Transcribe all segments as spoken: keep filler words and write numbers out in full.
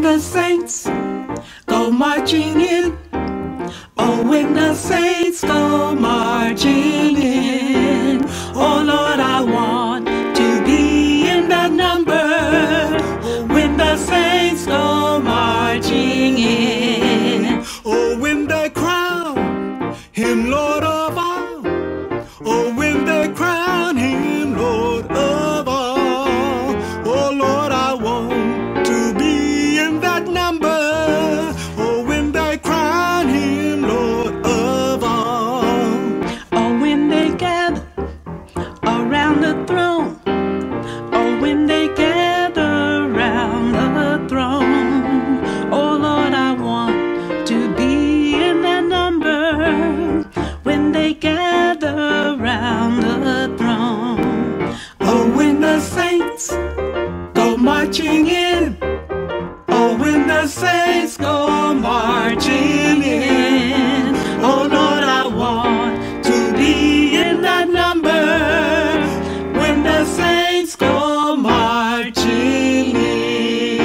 the saints go marching in. Oh, when the saints go marching in. Oh, Lord, I want to be in that number. Oh, when the saints go marching in. Oh, when they crown him Lord of all. Oh, when they crown him Lord of all. Oh, Lord, I want to be in that number. Oh, when they crown him Lord of all. Oh, when they gather around the throne. Oh, when they gather around the throne. Oh, Lord, I want to be in that number. When they gather around the throne. Oh, when the saints go marching in. Oh, when the saints go marching in. Oh, Lord, I want to be in that number. When the saints go marching in.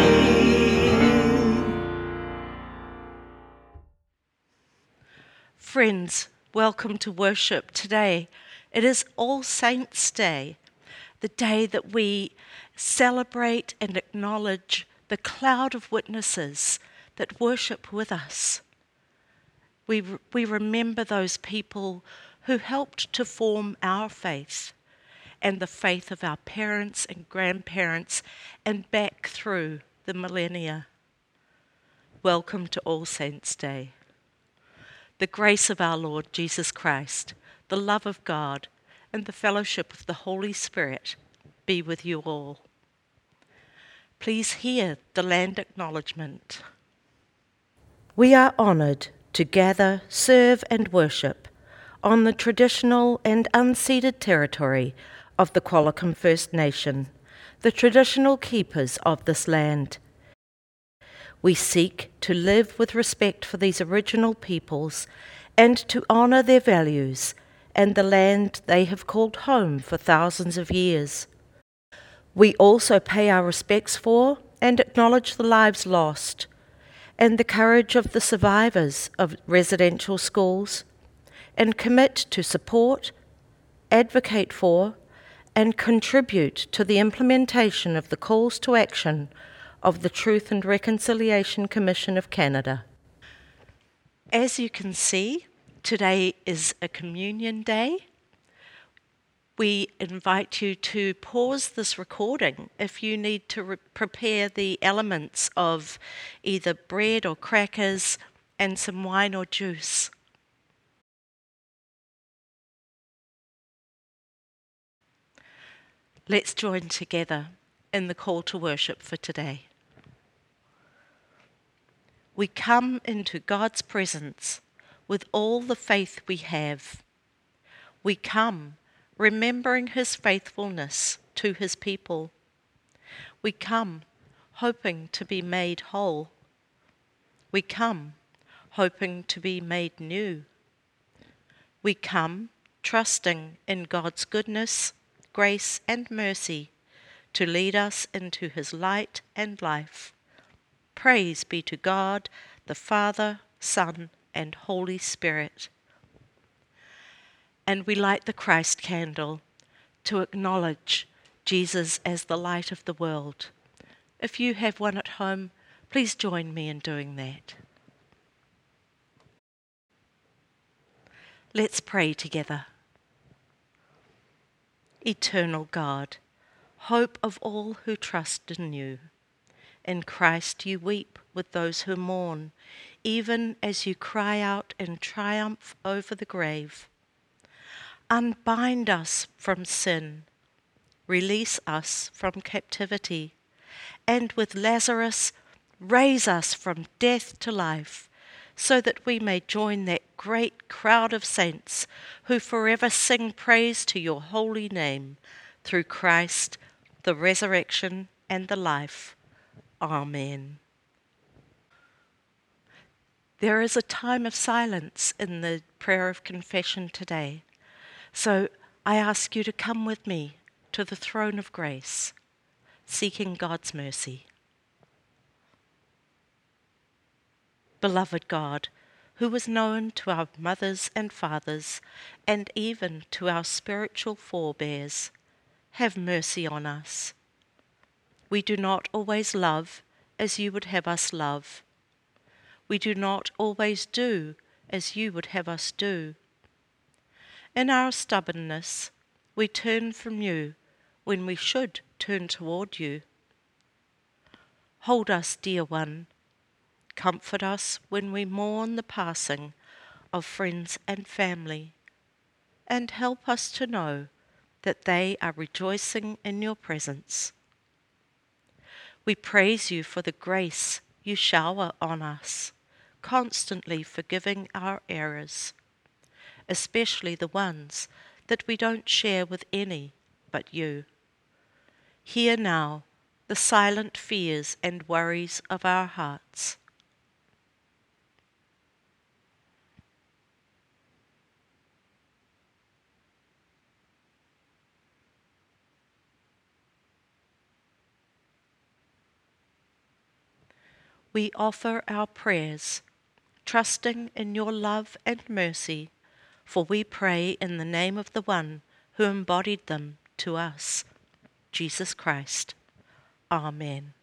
Friends, welcome to worship today. It is All Saints' Day, the day that we celebrate and acknowledge the cloud of witnesses that worship with us. We, we remember those people who helped to form our faith and the faith of our parents and grandparents and back through the millennia. Welcome to All Saints' Day. The grace of our Lord Jesus Christ, the love of God, and the fellowship of the Holy Spirit be with you all. Please hear the land acknowledgement. We are honoured to gather, serve and worship on the traditional and unceded territory of the Qualicum First Nation, the traditional keepers of this land. We seek to live with respect for these original peoples and to honour their values and the land they have called home for thousands of years. We also pay our respects for and acknowledge the lives lost and the courage of the survivors of residential schools and commit to support, advocate for and contribute to the implementation of the calls to action of the Truth and Reconciliation Commission of Canada. As you can see, today is a communion day. We invite you to pause this recording if you need to re- prepare the elements of either bread or crackers and some wine or juice. Let's join together in the call to worship for today. We come into God's presence with all the faith we have. We come remembering his faithfulness to his people. We come hoping to be made whole. We come hoping to be made new. We come trusting in God's goodness, grace and mercy to lead us into his light and life. Praise be to God, the Father, Son, and Holy Spirit. And we light the Christ candle to acknowledge Jesus as the light of the world. If you have one at home, please join me in doing that. Let's pray together. Eternal God, hope of all who trust in you, in Christ you weep with those who mourn, even as you cry out in triumph over the grave. Unbind us from sin, release us from captivity, and with Lazarus raise us from death to life, so that we may join that great crowd of saints who forever sing praise to your holy name, through Christ, the resurrection and the life. Amen. There is a time of silence in the prayer of confession today, so I ask you to come with me to the throne of grace, seeking God's mercy. beloved God, who was known to our mothers and fathers, and even to our spiritual forebears, have mercy on us. We do not always love as you would have us love. We do not always do as you would have us do. In our stubbornness, we turn from you when we should turn toward you. Hold us, dear one. Comfort us when we mourn the passing of friends and family, and help us to know that they are rejoicing in your presence. We praise you for the grace you shower on us, constantly forgiving our errors, especially the ones that we don't share with any but you. Hear now the silent fears and worries of our hearts. We offer our prayers, trusting in your love and mercy, for we pray in the name of the one who embodied them to us, Jesus Christ. Amen.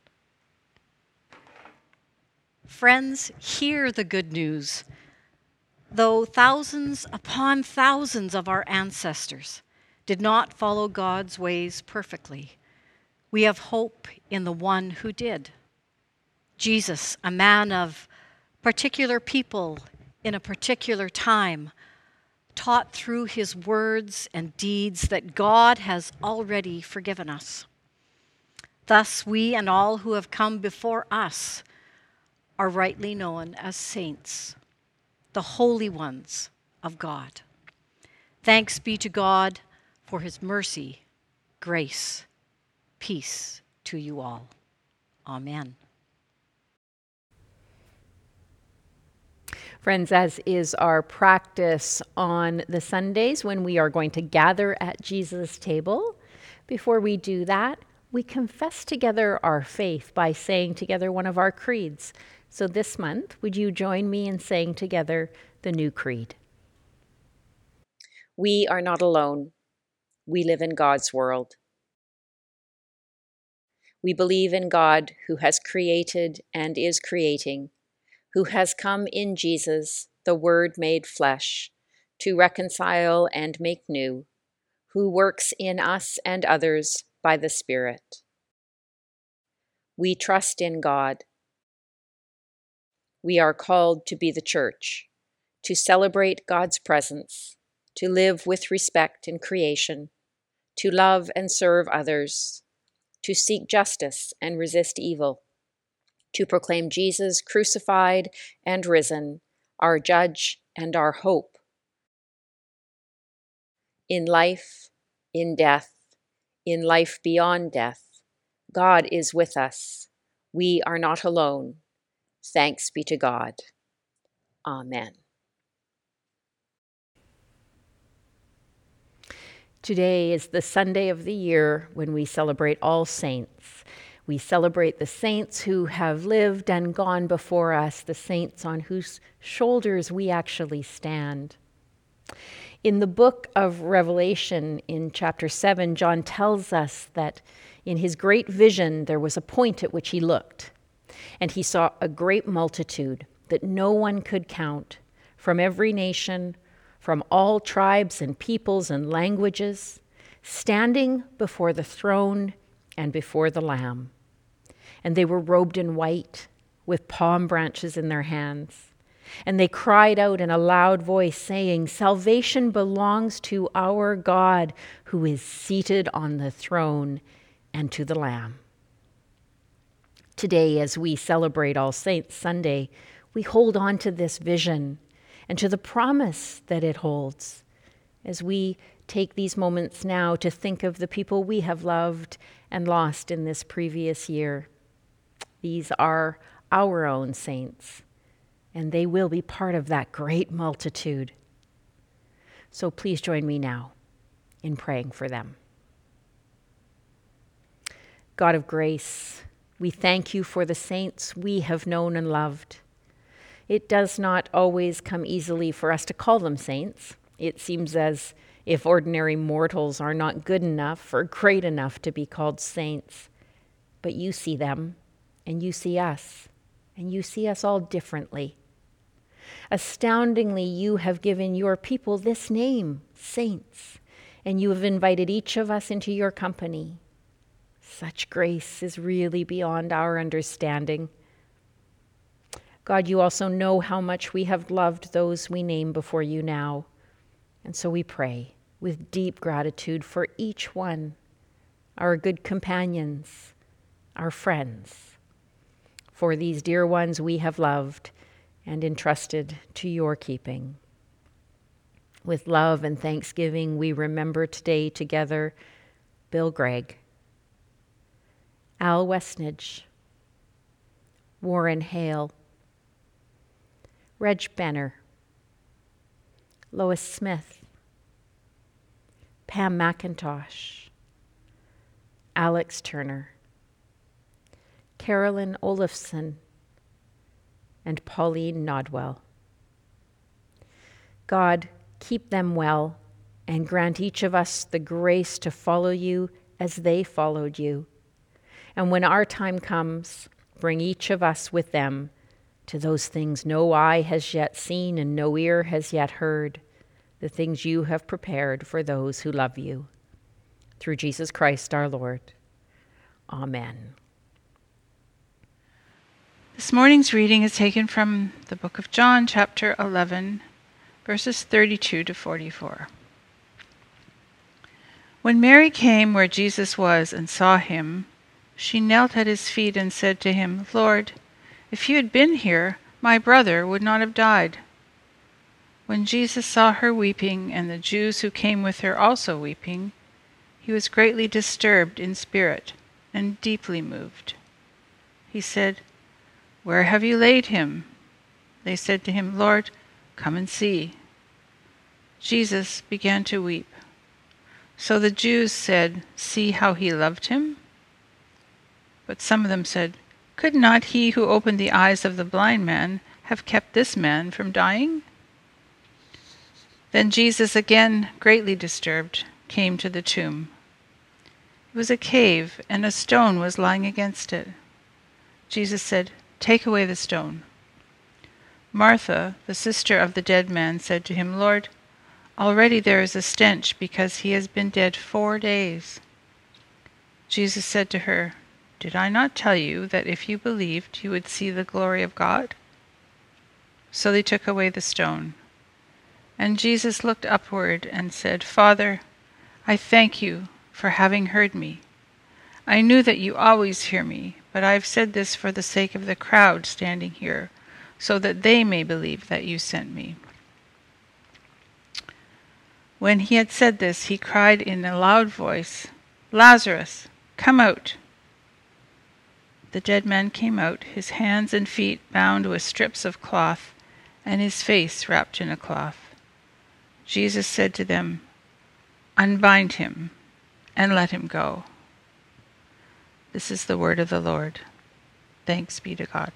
Friends, hear the good news. Though thousands upon thousands of our ancestors did not follow God's ways perfectly, we have hope in the one who did. Jesus, a man of particular people in a particular time, taught through his words and deeds that God has already forgiven us. Thus, we and all who have come before us are rightly known as saints, the holy ones of God. Thanks be to God for his mercy, grace, peace to you all. Amen. Friends, as is our practice on the Sundays when we are going to gather at Jesus' table, before we do that, we confess together our faith by saying together one of our creeds. So this month, would you join me in saying together the new creed? We are not alone. We live in God's world. We believe in God who has created and is creating, who has come in Jesus, the Word made flesh, to reconcile and make new, who works in us and others by the Spirit. We trust in God. We are called to be the church, to celebrate God's presence, to live with respect in creation, to love and serve others, to seek justice and resist evil, to proclaim Jesus crucified and risen, our judge and our hope. In life, in death, in life beyond death, God is with us. We are not alone. Thanks be to God. Amen. Today is the Sunday of the year when we celebrate All Saints. We celebrate the saints who have lived and gone before us, the saints on whose shoulders we actually stand. In the book of Revelation, in chapter seven, John tells us that in his great vision, there was a point at which he looked, and he saw a great multitude that no one could count, from every nation, from all tribes and peoples and languages, standing before the throne and before the Lamb. And they were robed in white, with palm branches in their hands. And they cried out in a loud voice, saying, "Salvation belongs to our God, who is seated on the throne, and to the Lamb." Today, as we celebrate All Saints Sunday, we hold on to this vision and to the promise that it holds, as we take these moments now to think of the people we have loved and lost in this previous year. These are our own saints, and they will be part of that great multitude. So please join me now in praying for them. God of grace, we thank you for the saints we have known and loved. It does not always come easily for us to call them saints. It seems as if ordinary mortals are not good enough or great enough to be called saints. But you see them, and you see us, and you see us all differently. Astoundingly, you have given your people this name, saints, and you have invited each of us into your company. Such grace is really beyond our understanding. God, you also know how much we have loved those we name before you now, and so we pray with deep gratitude for each one, our good companions, our friends, for these dear ones we have loved and entrusted to your keeping. With love and thanksgiving, we remember today together Bill Gregg, Al Westnedge, Warren Hale, Reg Benner, Lois Smith, Pam McIntosh, Alex Turner, Carolyn Olafson, and Pauline Nodwell. God, keep them well and grant each of us the grace to follow you as they followed you. And when our time comes, bring each of us with them to those things no eye has yet seen and no ear has yet heard, the things you have prepared for those who love you. Through Jesus Christ our Lord. Amen. This morning's reading is taken from the book of John, chapter eleven, verses thirty-two to forty-four. When Mary came where Jesus was and saw him, she knelt at his feet and said to him, "Lord, if you had been here, my brother would not have died." When Jesus saw her weeping, and the Jews who came with her also weeping, he was greatly disturbed in spirit and deeply moved. He said, "Where have you laid him?" They said to him, "Lord, come and see." Jesus began to weep. So the Jews said, "See how he loved him?" But some of them said, "Could not he who opened the eyes of the blind man have kept this man from dying?" Then Jesus, again greatly disturbed, came to the tomb. It was a cave, and a stone was lying against it. Jesus said, "Take away the stone." Martha, the sister of the dead man, said to him, "Lord, already there is a stench because he has been dead four days." Jesus said to her, "Did I not tell you that if you believed, you would see the glory of God?" So they took away the stone. And Jesus looked upward and said, "Father, I thank you for having heard me. I knew that you always hear me, but I have said this for the sake of the crowd standing here, so that they may believe that you sent me." When he had said this, he cried in a loud voice, "Lazarus, come out!" The dead man came out, his hands and feet bound with strips of cloth, and his face wrapped in a cloth. Jesus said to them, "Unbind him and let him go." This is the word of the Lord. Thanks be to God.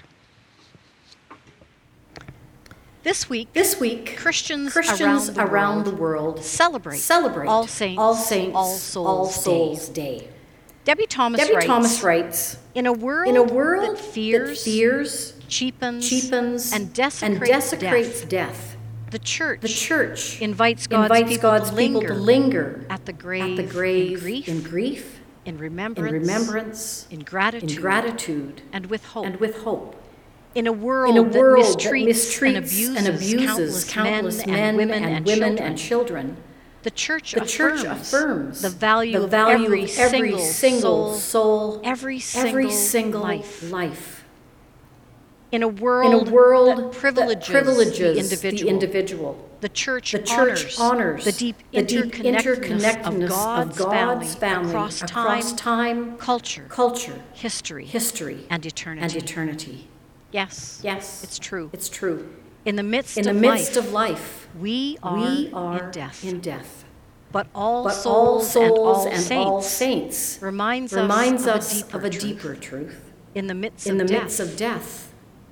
This week, This week, Christians, Christians around, the, around world the world celebrate, celebrate All Saints, All Saints, All Souls, All Souls Day. Day. Debbie Thomas Debbie writes, Thomas writes, in a world, in a world that fears, that fears cheapens, cheapens, and desecrates, and desecrates death, death, the church, the church invites God's, invites people, God's to people linger to linger at the grave, at the grave in grief, in, grief, in in remembrance, remembrance, in gratitude, in gratitude, and with hope. and with hope. In a world, In a world that mistreats, that mistreats and abuses, and abuses countless, countless men, men and women, and, and, women children, and children, the church, the church affirms, affirms the value, the of, value every of every single, single soul, soul, every single, every single life. life. In a world, In a world that privileges, that privileges the, individual, the individual, the church, the church honors, honors the deep the deep interconnectedness, interconnectedness of God's, of God's family, family across, across time, time, culture, culture, history, history, and eternity. and eternity. Yes, Yes, it's true. It's true. In the midst, In the of, midst life, of life, we are, we are in death. in death. But all But souls, all and, souls all, and saints all saints reminds, reminds us, us of, a of a truth. deeper truth. In the midst, In of, the death, midst of death,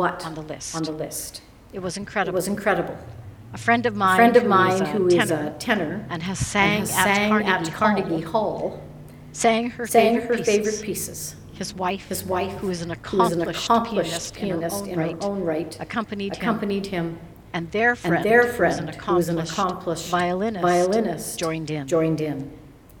what on the list. On the list. It was It incredible. was incredible. A friend of A mine, friend of who mine is a who is tenor a tenor and has and sang, has at, sang Carnegie at Carnegie Hall, Hall, sang her sang favorite her pieces. favorite pieces. His wife, His wife, who is an who is an accomplished, accomplished pianist, in her own right, right, accompanied, accompanied him. him, and their friend, And their who was friend, an who was an accomplished accomplished violinist, violinist, joined in. Joined in.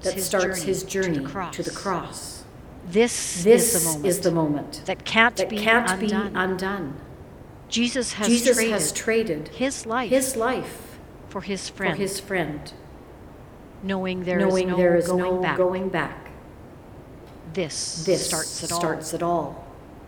starts, that his, starts journey his journey to the cross. To the cross. This, This is the moment is the moment that can't, that be, can't undone. be undone. Jesus has Jesus traded has traded his life his life for his for friend, his friend, knowing there knowing is no there is going no back. going back. This, This starts it all. starts it all.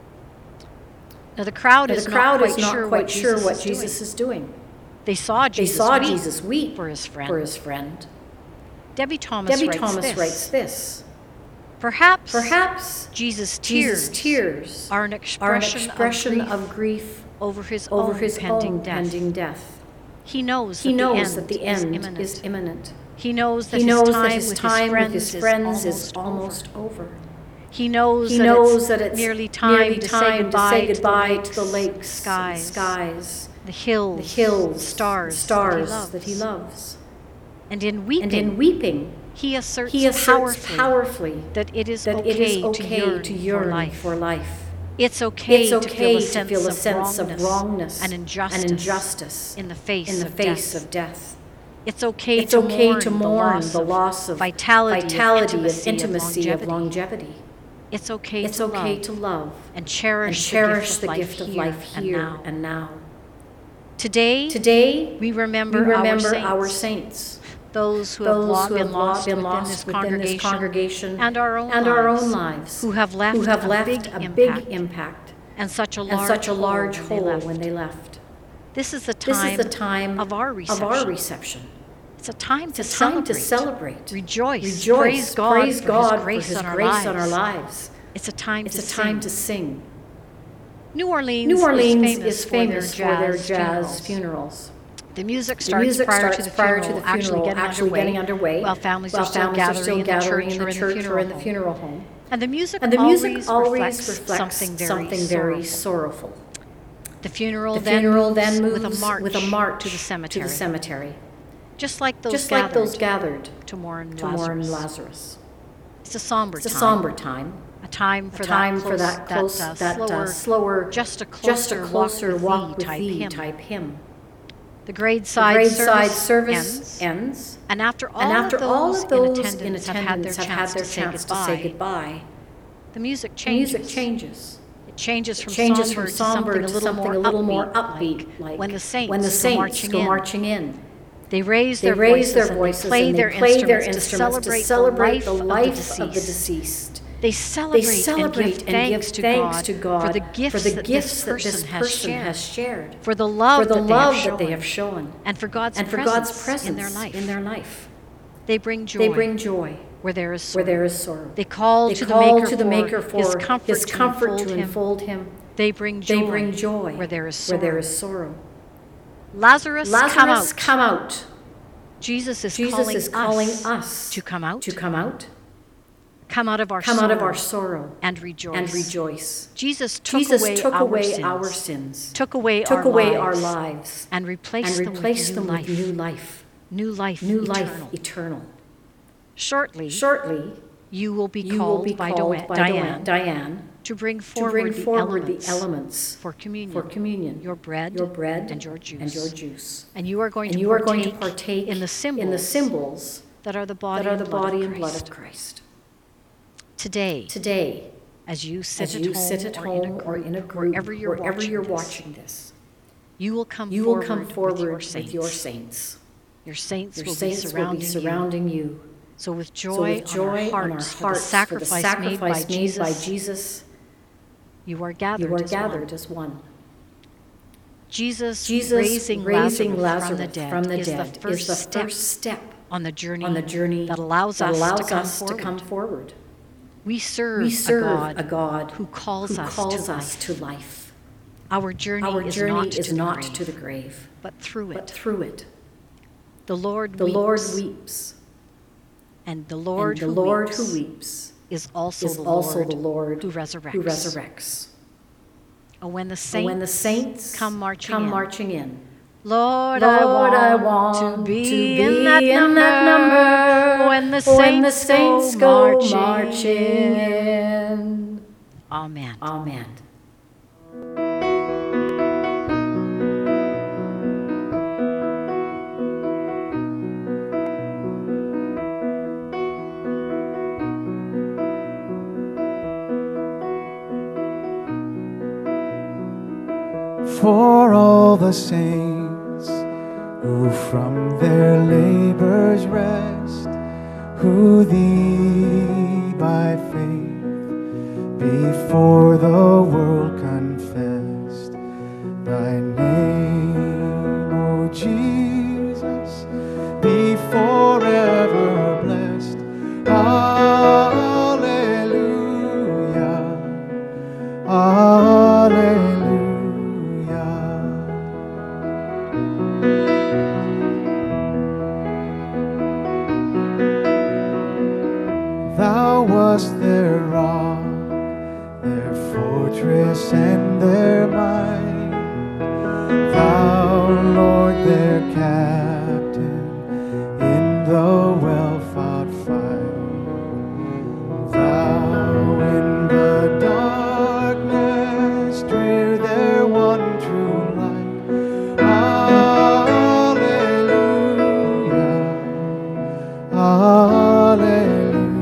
Now the crowd Now, is the crowd not is quite not sure quite what sure Jesus what is Jesus doing. is doing. They saw They Jesus saw weep Jesus weep for his friend. for his friend. Debbie Thomas Debbie writes Thomas this. writes this. Perhaps, Perhaps Jesus' tears, Jesus' tears are an are an expression, expression of, grief of grief over his over own his pending own death. pending death. He knows He that knows the that end, the end is, imminent. is imminent. He knows that He his knows time, that his with, time his friends with his friends is is almost, almost over. over. He knows, He that, knows it's that it's nearly time, nearly to, time say goodbye to say goodbye to to the lakes, skies, skies, the hills, the hills, stars, stars that, he that he loves. And in weeping, And in weeping, he asserts, he asserts powerfully, powerfully that it is that okay, it is okay to yearn, to yearn for life. for life. It's okay, It's okay to feel a sense, to feel a of, sense wrongness of wrongness and injustice, and injustice in the face, in the of, face death. of death. It's okay, It's to, okay mourn to mourn the the loss, loss of of vitality, vitality, of intimacy, of, intimacy of of longevity. longevity. It's okay, It's to, okay love to love and and cherish, cherish the gift of life, here here and now. and now. Today, Today, we remember, we remember our, our saints, saints, those who have those lo- who been have lost, been within, lost this, within congregation, this congregation and our own and lives, our own lives, who have left, who have a, left big, a impact, big impact and such a and large, such a large hole, hole when they when left. they left. This is the This time, is the time of our reception. Of our reception. It's a time to It's a time celebrate, to celebrate. rejoice, Rejoice. praise God, Praise for, God his grace, for His on, our grace on our lives. lives. It's a time It's to a time sing. to sing. New Orleans, New Orleans is famous, is famous for their jazz, jazz funerals. funerals. The music The starts, music prior, starts to the prior funeral, to the funeral, actually, getting, actually underway, getting underway, while families while are still families gathering, are still in, gathering the in the church, church or or in in the the funeral funeral home. And the music, And the music always, always reflects, reflects something very, something very sorrowful. sorrowful. The funeral, The then, funeral moves then moves with a march, with a march to the cemetery, To the cemetery. just like those Just gathered, like those gathered to mourn to Lazarus. mourn Lazarus. It's a somber It's a time, somber time. a time for A time that close, for that close, that, uh, that uh, slower, slower, just a closer, just a closer walk, walk with with thee, thee type, type hymn. hymn. The The graveside graveside service, service ends, ends, and after all, and after of, those all of those in in attendance have had their attendance have chance, had their to, say chance to goodbye, say goodbye, the music the changes. music changes. It changes from It changes somber, from somber to to something, something a little, more more upbeat, upbeat, like when the saints, when the go, saints marching, go in. marching in. They raise They their raise voices, their and voices they play, and their, they play their instruments instruments to to celebrate, celebrate the the life, life of, of the the deceased. deceased. They They celebrate, celebrate and give and give thanks, to, thanks God to God for the gifts, for the that, gifts this that this has person shared, has shared, for the love, for the that, love they that they shown, have shown, and for God's, and for presence, God's presence in their life. In their life. They bring joy, They bring joy where there is sorrow. where there is sorrow. They call, They to, call the maker to the Maker for for his comfort, his comfort to, to enfold him. enfold him. They bring joy, They bring joy where there is sorrow. where there is sorrow. Lazarus, Lazarus, come out. come out. Jesus is Jesus calling, is calling us, us to come out, to come out, come out of our come sorrow, out of our sorrow and rejoice. and rejoice. Jesus took Jesus away, took our, away sins, our sins, took away, took our, away lives, our lives, and replaced, and replaced them, them with with new new life, life, new life, new eternal. life eternal. Shortly, Shortly, you will be you called, will be by, called Doa- by Diane, Diane to bring to forward, bring the, forward elements the elements for communion, for communion, your bread, your bread and your juice. and your juice. And you are going, And to, you are partake going to partake in the symbols, in the symbols that are the body, that are the and, blood body of and blood Christ. of Christ. Today, Today, as you sit, as at, you home sit at or home in a or group, in a group, wherever you're, wherever watching, you're this, watching this, you will come you forward, will come forward with your with saints. your saints. Your saints, Your will, saints be will be surrounding, surrounding you. you. So with joy, So with joy on our on our hearts, hearts for the sacrifice, for the sacrifice made, by, made Jesus, by Jesus, you are gathered, you are as, gathered one. as one. Jesus, Jesus raising, raising Lazarus, Lazarus from the dead, from the is, dead the first is the step first step on the journey, on the journey that allows, that us, allows to, come us forward. to come forward. We serve, We serve a, God a God who calls, who us, calls to, us life. to life. Our journey, Our is, journey not, is to, not the grave, to the grave, but through it. but through it. The Lord The weeps, Lord weeps, and the Lord, and the who, Lord weeps who weeps is also, is the, also Lord the Lord who resurrects. who resurrects. Oh, when the And saints, when the saints come marching come in, marching in, Lord, Lord, I I want, want to be, to be in, that, in number, that number when the when the saints, saints go, go marching, marching in. in. Amen. Amen. For all the saints who from their labors rest, who thee by faith before the world confessed. Thy name, O Jesus, be forever blessed. Alleluia, alleluia. Thou wast their rock, their fortress and their might. Thou, Lord, their captain in the well-fought fight. Thou in the darkness drear their one true light. Alleluia, alleluia.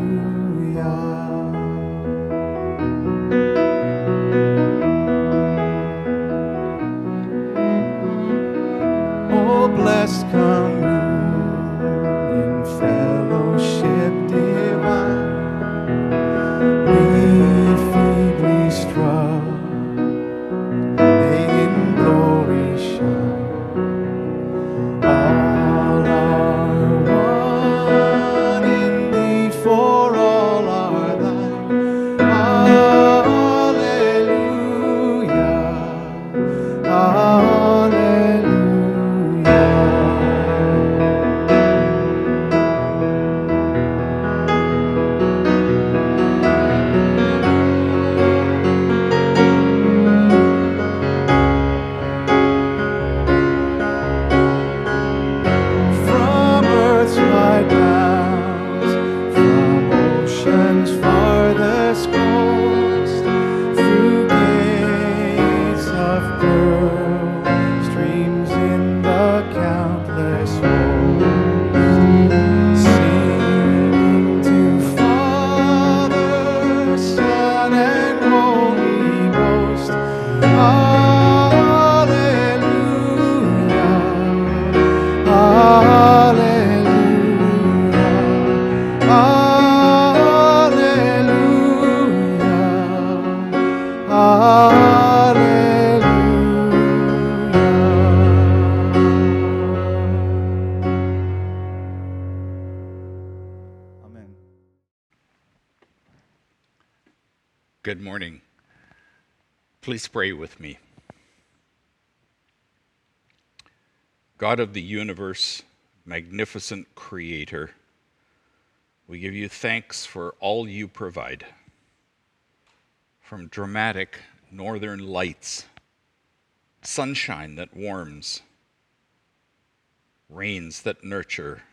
Oh, blessed communion, fellowship divine, we feebly struck, they in glory shine. All are one in thee, for all are thine. Alleluia, alleluia. From earth's wide bounds, from ocean's farthest coast, through gates of pearl, streams in the countless host, singing to Father, Son, and Holy Ghost. Alleluia, alleluia, alleluia, alleluia. Amen. Good morning. Please pray with me. God of the universe, magnificent creator, we give you thanks for all you provide. From dramatic northern lights, sunshine that warms, rains that nurture,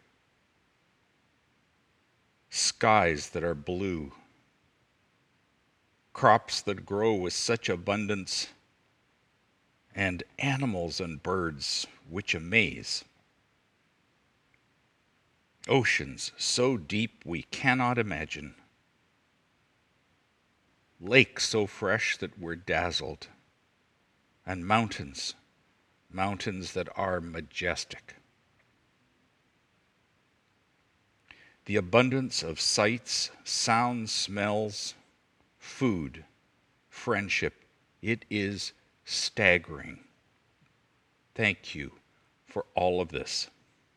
skies that are blue, crops that grow with such abundance, and animals and birds which amaze. Oceans so deep we cannot imagine. Lakes so fresh that we're dazzled. And mountains, mountains that are majestic. The abundance of sights, sounds, smells, food, friendship, it is staggering. Thank you for all of this.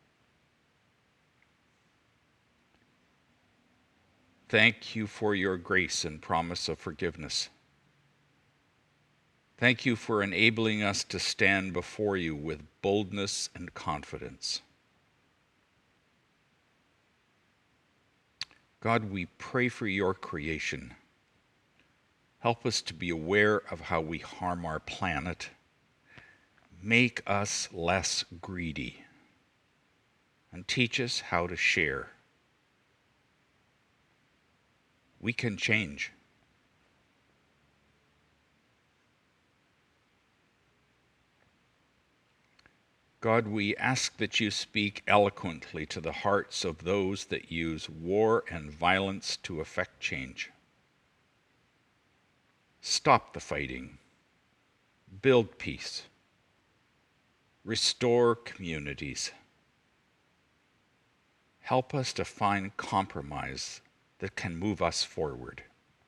Thank you for your grace and promise of forgiveness. Thank you for enabling us to stand before you with boldness and confidence. God, we pray for your creation. Help us to be aware of how we harm our planet. Make us less greedy and teach us how to share. We can change. God, we ask that you speak eloquently to the hearts of those that use war and violence to effect change. Stop the fighting. Build peace. Restore communities. Help us to find compromise that can move us forward.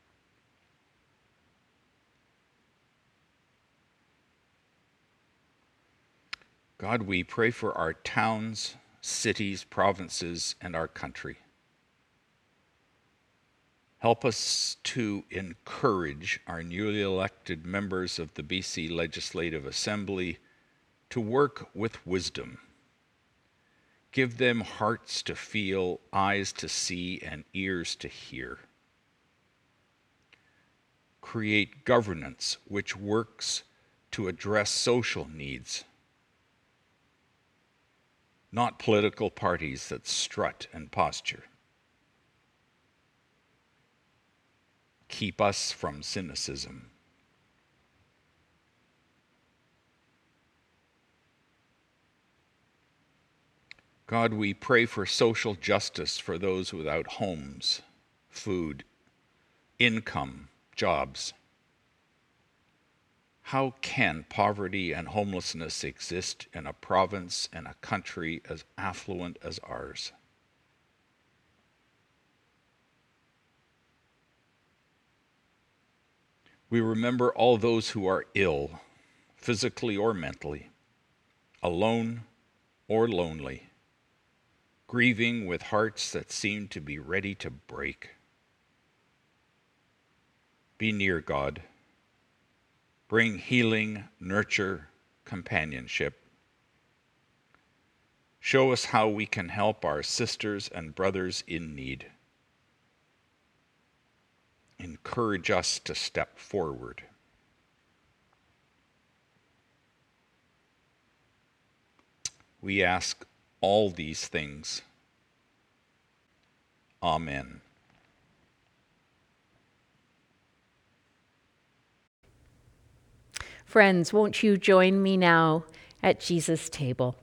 God, we pray for our towns, cities, provinces, and our country. Help us to encourage our newly elected members of the B C Legislative Assembly to work with wisdom. Give them hearts to feel, eyes to see, and ears to hear. Create governance which works to address social needs, not political parties that strut and posture. Keep us from cynicism. God, we pray for social justice for those without homes, food, income, jobs. How can poverty and homelessness exist in a province and a country as affluent as ours? We remember all those who are ill, physically or mentally, alone or lonely, grieving with hearts that seem to be ready to break. Be near, God. Bring healing, nurture, companionship. Show us how we can help our sisters and brothers in need. Encourage us to step forward. We ask all these things. Amen. Friends, won't you join me now at Jesus' table?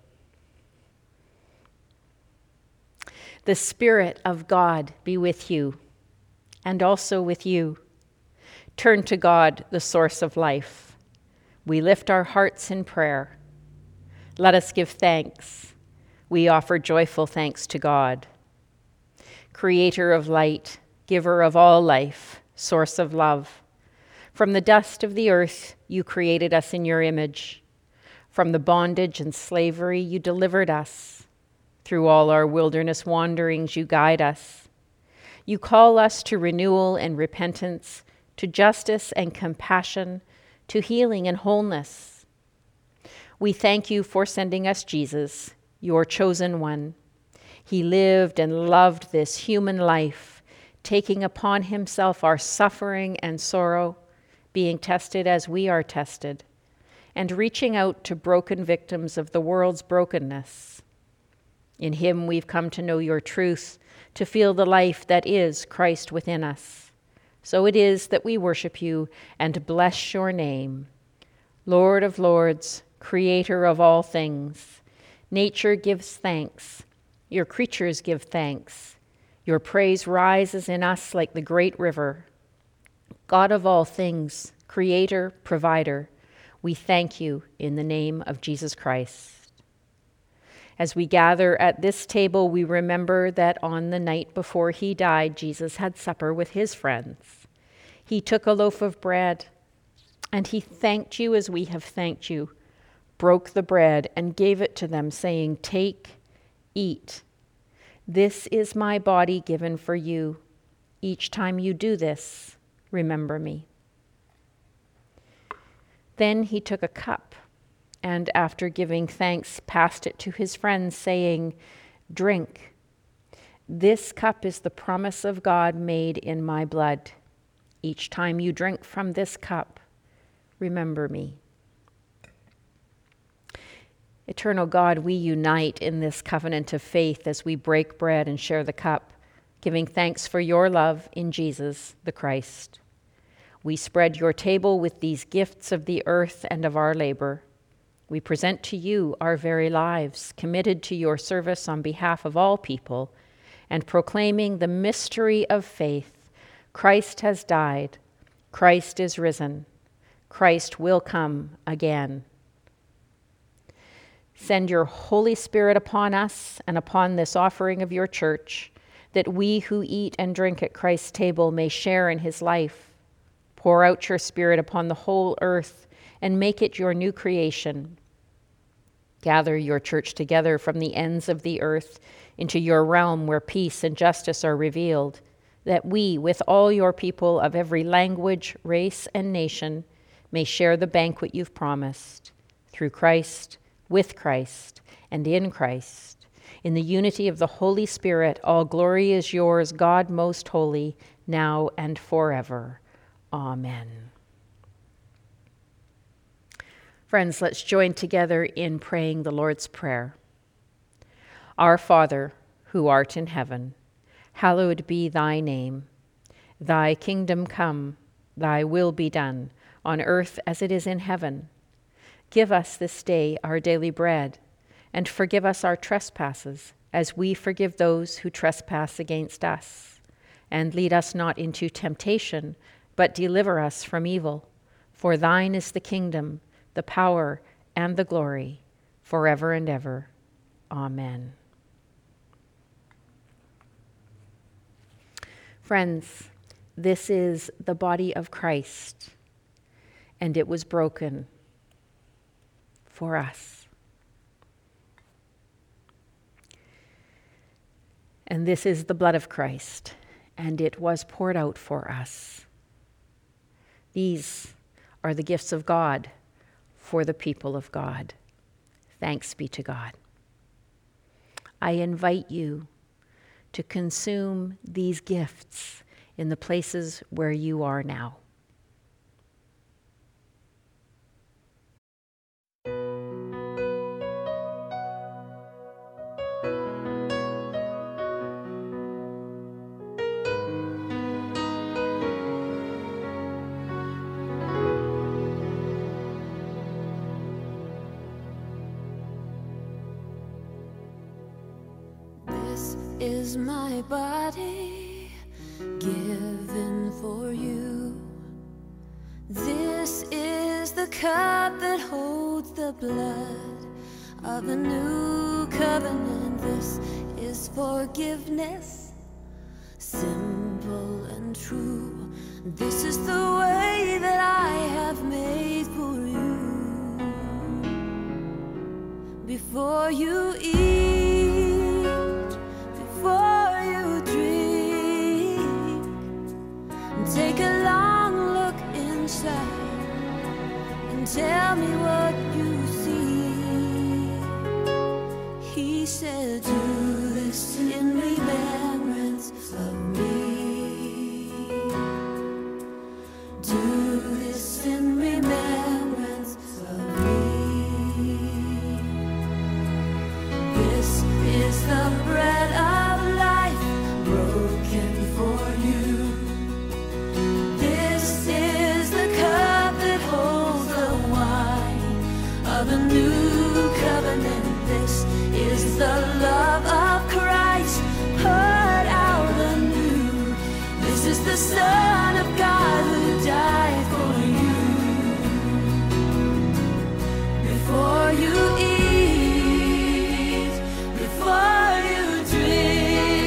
The Spirit of God be with you, and also with you. Turn to God, the source of life. We lift our hearts in prayer. Let us give thanks. We offer joyful thanks to God. Creator of light, giver of all life, source of love. From the dust of the earth, you created us in your image. From the bondage and slavery, you delivered us. Through all our wilderness wanderings, you guide us. You call us to renewal and repentance, to justice and compassion, to healing and wholeness. We thank you for sending us Jesus, your chosen one. He lived and loved this human life, taking upon himself our suffering and sorrow, being tested as we are tested, and reaching out to broken victims of the world's brokenness. In him we've come to know your truth, to feel the life that is Christ within us. So it is that we worship you and bless your name. Lord of lords, creator of all things, nature gives thanks. Your creatures give thanks. Your praise rises in us like the great river. God of all things, creator, provider, we thank you in the name of Jesus Christ. As we gather at this table, we remember that on the night before he died, Jesus had supper with his friends. He took a loaf of bread, and he thanked you as we have thanked you, broke the bread and gave it to them, saying, "Take, eat. This is my body given for you. Each time you do this, remember me." Then he took a cup, and after giving thanks, passed it to his friends, saying, "Drink. This cup is the promise of God made in my blood. Each time you drink from this cup, remember me." Eternal God, we unite in this covenant of faith as we break bread and share the cup, giving thanks for your love in Jesus, the Christ. We spread your table with these gifts of the earth and of our labor. We present to you our very lives, committed to your service on behalf of all people, and proclaiming the mystery of faith. Christ has died. Christ is risen. Christ will come again. Send your Holy Spirit upon us and upon this offering of your church, that we who eat and drink at Christ's table may share in his life. Pour out your Spirit upon the whole earth and make it your new creation. Gather your church together from the ends of the earth into your realm where peace and justice are revealed, that we, with all your people of every language, race, and nation, may share the banquet you've promised. Through Christ, with Christ, and in Christ. In the unity of the Holy Spirit, all glory is yours, God most holy, now and forever. Amen. Friends, let's join together in praying the Lord's Prayer. Our Father, who art in heaven, hallowed be thy name. Thy kingdom come, thy will be done, on earth as it is in heaven. Give us this day our daily bread, and forgive us our trespasses, as we forgive those who trespass against us. And lead us not into temptation, but deliver us from evil. For thine is the kingdom, the power, and the glory, forever and ever. Amen. Friends, this is the body of Christ, and it was broken for us. And this is the blood of Christ, and it was poured out for us. These are the gifts of God for the people of God. Thanks be to God. I invite you to consume these gifts in the places where you are now. Is my body given for you? This is the cup that holds the blood of the new covenant. This is forgiveness, simple and true. This is the way that I have made for you. Before you eat, before you drink, take a long look inside and tell me what you see. He said, do this in remembrance of me. Do this in remembrance of me. This is the bread of broken for you. This is the cup that holds the wine of the new covenant. This is the love of Christ poured out anew. This is the Son of God who died for you. Before you eat, before you drink,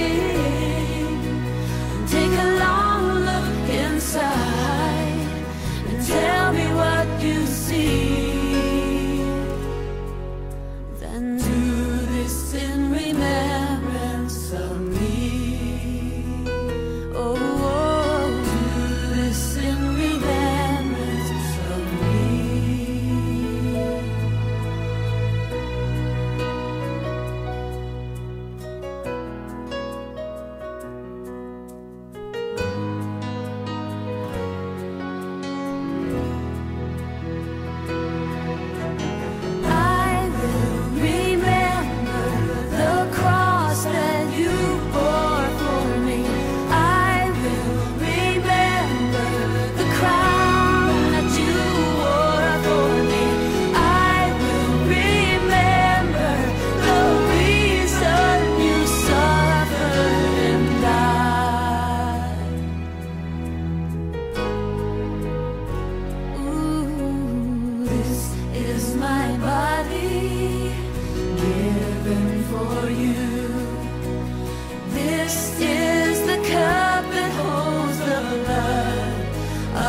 and tell me what you see. Then do this in remembrance of me. Oh, oh,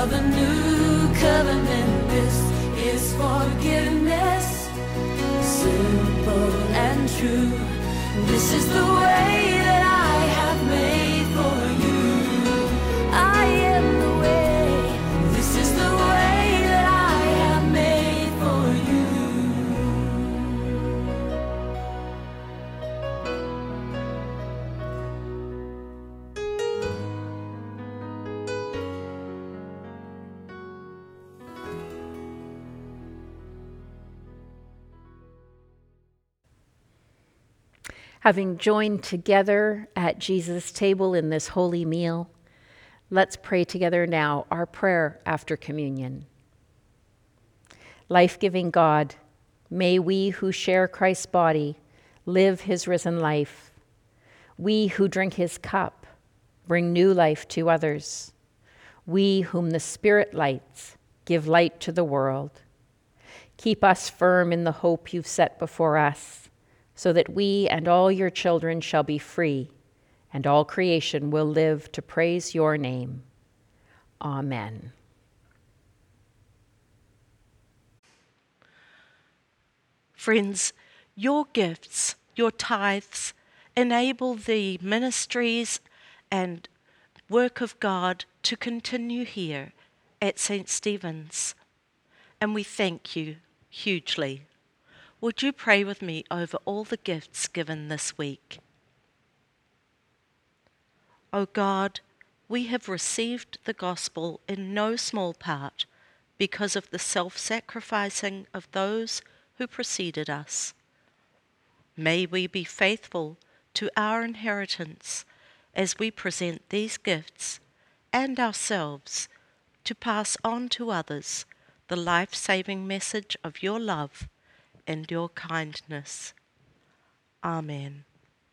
of a new covenant. This is forgiveness, simple and true. This is the way that I have made for you. I am the way. This is the way that I have made for you. Having joined together at Jesus' table in this holy meal, let's pray together now our prayer after communion. Life-giving God, may we who share Christ's body live his risen life. We who drink his cup bring new life to others. We whom the Spirit lights give light to the world. Keep us firm in the hope you've set before us, so that we and all your children shall be free, and all creation will live to praise your name. Amen. Friends, your gifts, your tithes, enable the ministries and work of God to continue here at Saint Stephen's. And we thank you hugely. Would you pray with me over all the gifts given this week? O God, we have received the gospel in no small part because of the self-sacrificing of those who preceded us. May we be faithful to our inheritance as we present these gifts and ourselves to pass on to others the life-saving message of your love and your kindness. Amen.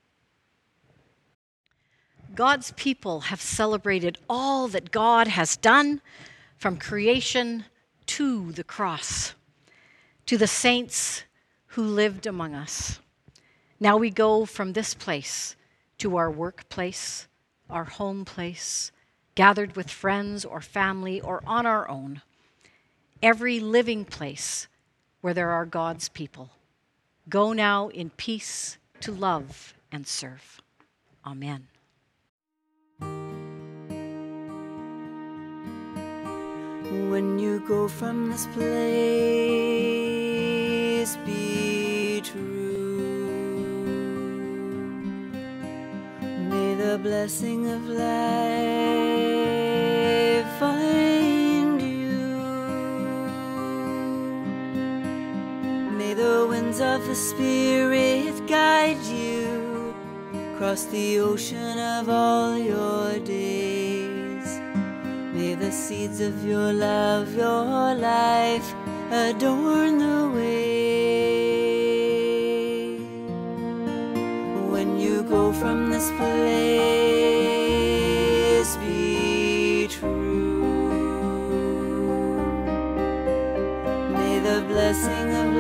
God's people have celebrated all that God has done from creation to the cross, to the saints who lived among us. Now we go from this place to our workplace, our home place, gathered with friends or family or on our own. Every living place where there are God's people. Go now in peace to love and serve. Amen. When you go from this place, be true. May the blessing of life find you. May the winds of the Spirit guide you across the ocean of all your days. May the seeds of your love, your life, adorn the way. When you go from this place, be true. May the blessing of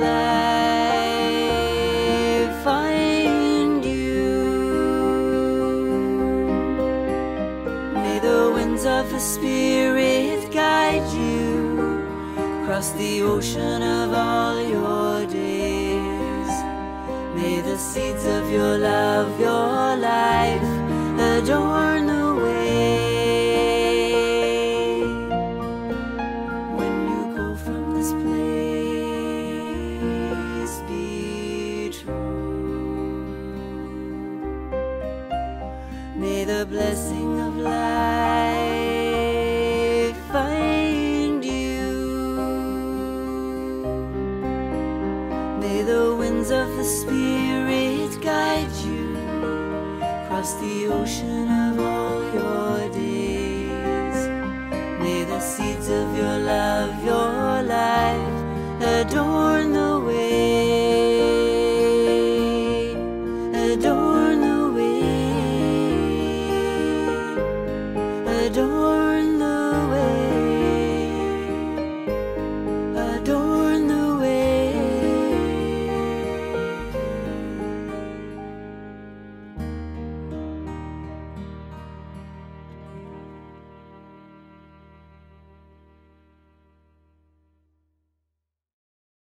life find you. May the winds of the Spirit guide you across the ocean of all your days. May the seeds of your love, your life, adorn the way. When you go from this place, be true. May the blessing of life find you. May the winds of the Spirit guide you across the ocean of all your days. May the seeds of your love, your life, adorn